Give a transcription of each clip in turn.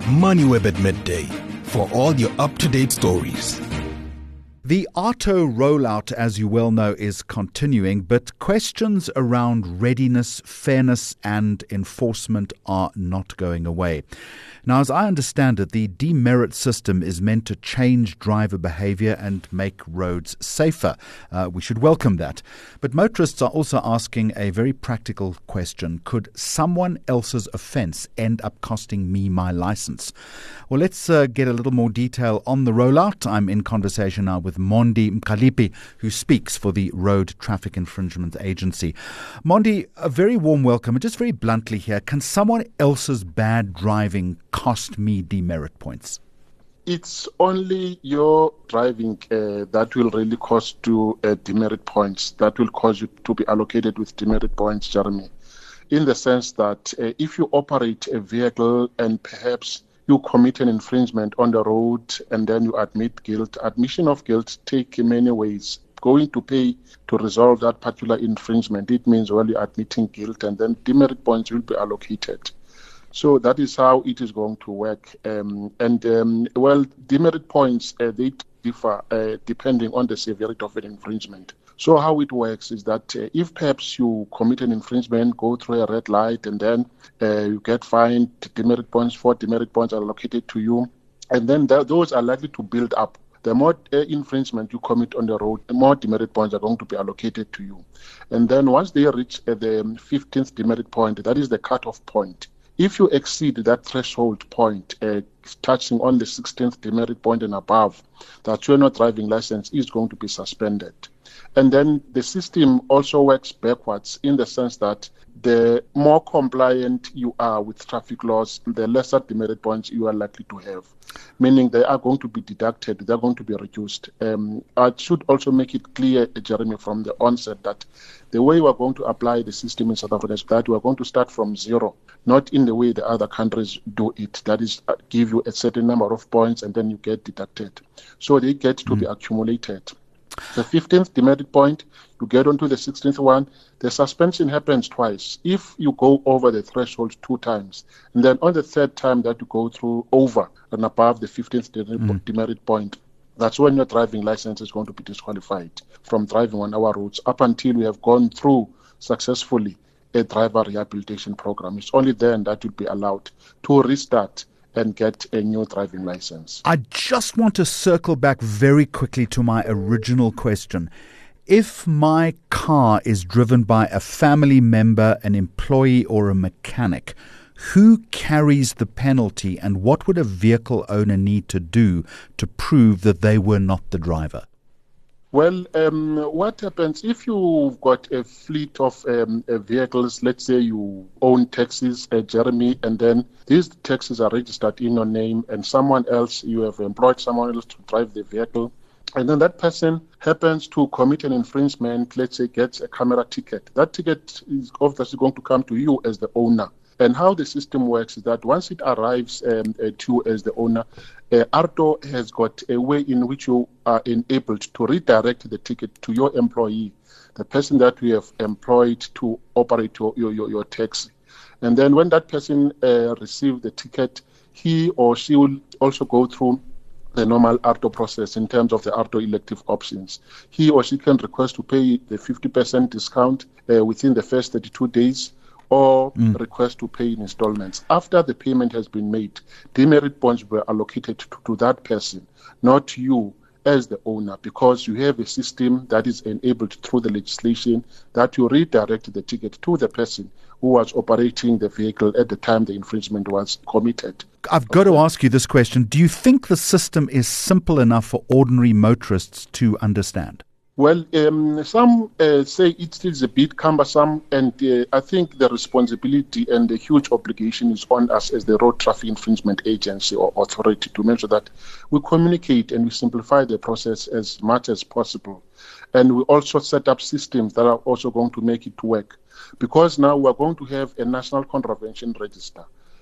MoneyWeb at midday for all your up-to-date stories. The ARTO rollout, as you well know, is continuing, but questions around readiness, fairness and enforcement are not going away. Now, as I understand it, the demerit system is meant to change driver behaviour and make roads safer. We should welcome that. But motorists are also asking a very practical question. Could someone else's offence end up costing me my licence? Well, let's get a little more detail on the rollout. I'm in conversation now with Mondi Mkalipi, who speaks for the Road Traffic Infringement Agency. Mondi, a very warm welcome. And just very bluntly here, can someone else's bad driving cost me demerit points? It's only your driving that will really cost you demerit points, that will cause you to be allocated with demerit points, Jeremy. In the sense that if you operate a vehicle and perhaps you commit an infringement on the road and then you admit guilt, admission of guilt take many ways. Going to pay to resolve that particular infringement, it means you're admitting guilt and then demerit points will be allocated. So that is how it is going to work. Demerit points, they differ depending on the severity of an infringement. So how it works is that if perhaps you commit an infringement, go through a red light, and then you get fined, demerit points, 4 demerit points are allocated to you, and then those are likely to build up. The more infringement you commit on the road, the more demerit points are going to be allocated to you. And then once they reach the 15th demerit point, that is the cutoff point. If you exceed that threshold point, touching on the 16th demerit point and above, that your driving license is going to be suspended. And then the system also works backwards in the sense that the more compliant you are with traffic laws, the lesser demerit points you are likely to have, meaning they are going to be deducted, they're going to be reduced. I should also make it clear, Jeremy, from the onset that the way we are going to apply the system in South Africa is that we are going to start from zero, not in the way the other countries do it. That is, give you a certain number of points and then you get deducted. So they get to be accumulated. The 15th demerit point, you get onto the 16th one. The suspension happens twice. If you go over the threshold 2 times, and then on the 3rd time that you go through over and above the 15th demerit point, that's when your driving license is going to be disqualified from driving on our roads up until we have gone through successfully a driver rehabilitation program. It's only then that you'll be allowed to restart and get a new driving license. I just want to circle back very quickly to my original question. If my car is driven by a family member, an employee or a mechanic, who carries the penalty and what would a vehicle owner need to do to prove that they were not the driver? Well, what happens if you've got a fleet of vehicles, let's say you own taxis, Jeremy, and then these taxis are registered in your name and someone else, you have employed someone else to drive the vehicle, and then that person happens to commit an infringement, let's say gets a camera ticket. That ticket is obviously going to come to you as the owner. And how the system works is that once it arrives to you as the owner, ARTO has got a way in which you are enabled to redirect the ticket to your employee, the person that we have employed to operate your taxi. And then when that person receives the ticket, he or she will also go through the normal ARTO process in terms of the ARTO elective options. He or she can request to pay the 50% discount within the first 32 days, or request to pay in installments. After the payment has been made, demerit points were allocated to that person, not you as the owner, because you have a system that is enabled through the legislation that you redirect the ticket to the person who was operating the vehicle at the time the infringement was committed. I've got to ask you this question. Do you think the system is simple enough for ordinary motorists to understand? Well, some say it still is a bit cumbersome, and I think the responsibility and the huge obligation is on us as the Road Traffic Infringement Agency or authority to make sure that we communicate and we simplify the process as much as possible. And we also set up systems that are also going to make it work. Because now we're going to have a national contravention register.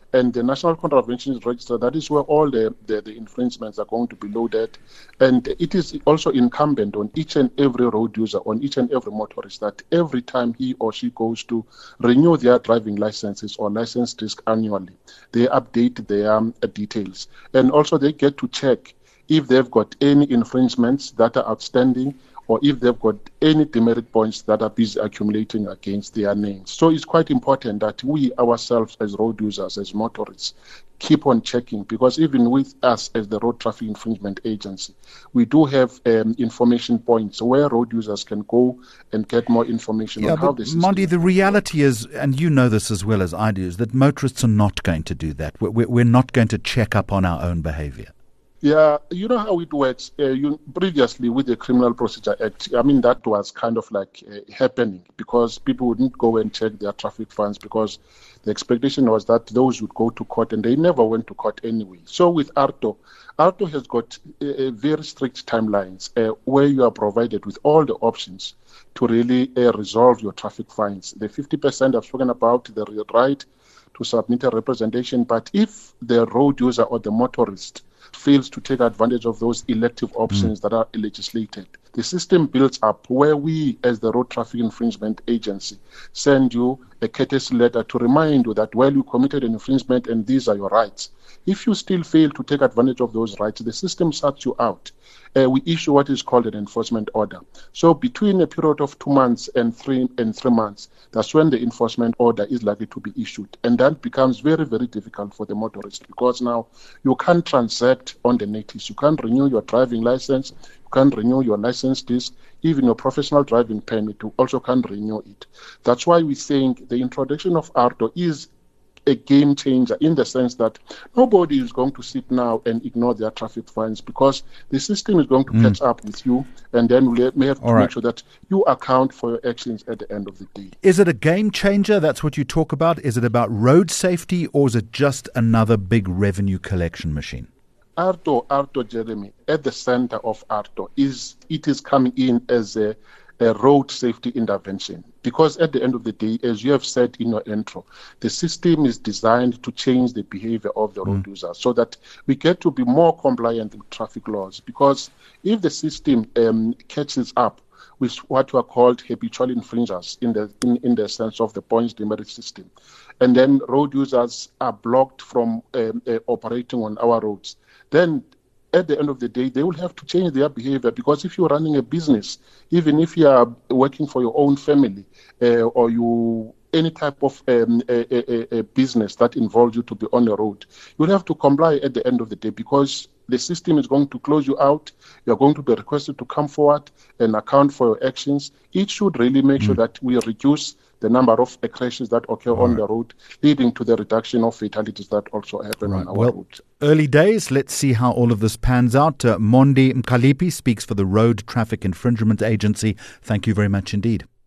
And the National Contraventions Register, that is where all the infringements are going to be loaded. And it is also incumbent on each and every road user, on each and every motorist, that every time he or she goes to renew their driving licenses or license disc annually, they update their details. And also they get to check if they've got any infringements that are outstanding, or if they've got any demerit points that are busy accumulating against their names. So it's quite important that we ourselves as road users, as motorists, keep on checking, because even with us as the Road Traffic Infringement Agency, we do have information points where road users can go and get more information on how this is. Mondi, the reality is, and you know this as well as I do, is that motorists are not going to do that. We're not going to check up on our own behavior. Yeah, you know how it works. Previously with the Criminal Procedure Act, I mean, that was kind of like happening because people wouldn't go and check their traffic fines because the expectation was that those would go to court, and they never went to court anyway. So with ARTO has got very strict timelines where you are provided with all the options to really resolve your traffic fines. The 50% I've spoken about, the right to submit a representation, but if the road user or the motorist fails to take advantage of those elective options that are legislated, the system builds up where we, as the Road Traffic Infringement Agency, send you a courtesy letter to remind you that, well, you committed an infringement and these are your rights. If you still fail to take advantage of those rights, the system shuts you out. We issue what is called an enforcement order. So between a period of 2 months and 3 months, that's when the enforcement order is likely to be issued. And that becomes very, very difficult for the motorist, because now you can't transact on the notice. You can't renew your driving license. You can't renew your license disc. Even your professional driving permit, you also can't renew it. That's why we think the introduction of ARTO is a game changer, in the sense that nobody is going to sit now and ignore their traffic fines, because the system is going to catch up with you, and then we may have to make sure that you account for your actions at the end of the day. Is it a game changer? That's what you talk about. Is it about road safety, or is it just another big revenue collection machine? ARTO, Jeremy, at the center of ARTO is coming in as a road safety intervention, because at the end of the day, as you have said in your intro, the system is designed to change the behavior of the road user so that we get to be more compliant with traffic laws. Because if the system catches up with what were called habitual infringers in the sense of the points demerit system, and then road users are blocked from operating on our roads, then at the end of the day, they will have to change their behavior, because if you're running a business, even if you are working for your own family, or you any type of a business that involves you to be on the road, you'll have to comply at the end of the day, because the system is going to close you out. You're going to be requested to come forward and account for your actions. It should really make sure that we reduce the number of crashes that occur on the road, leading to the reduction of fatalities that also happen on our road. Early days, let's see how all of this pans out. Mondi Mkhaliphi speaks for the Road Traffic Infringement Agency. Thank you very much indeed.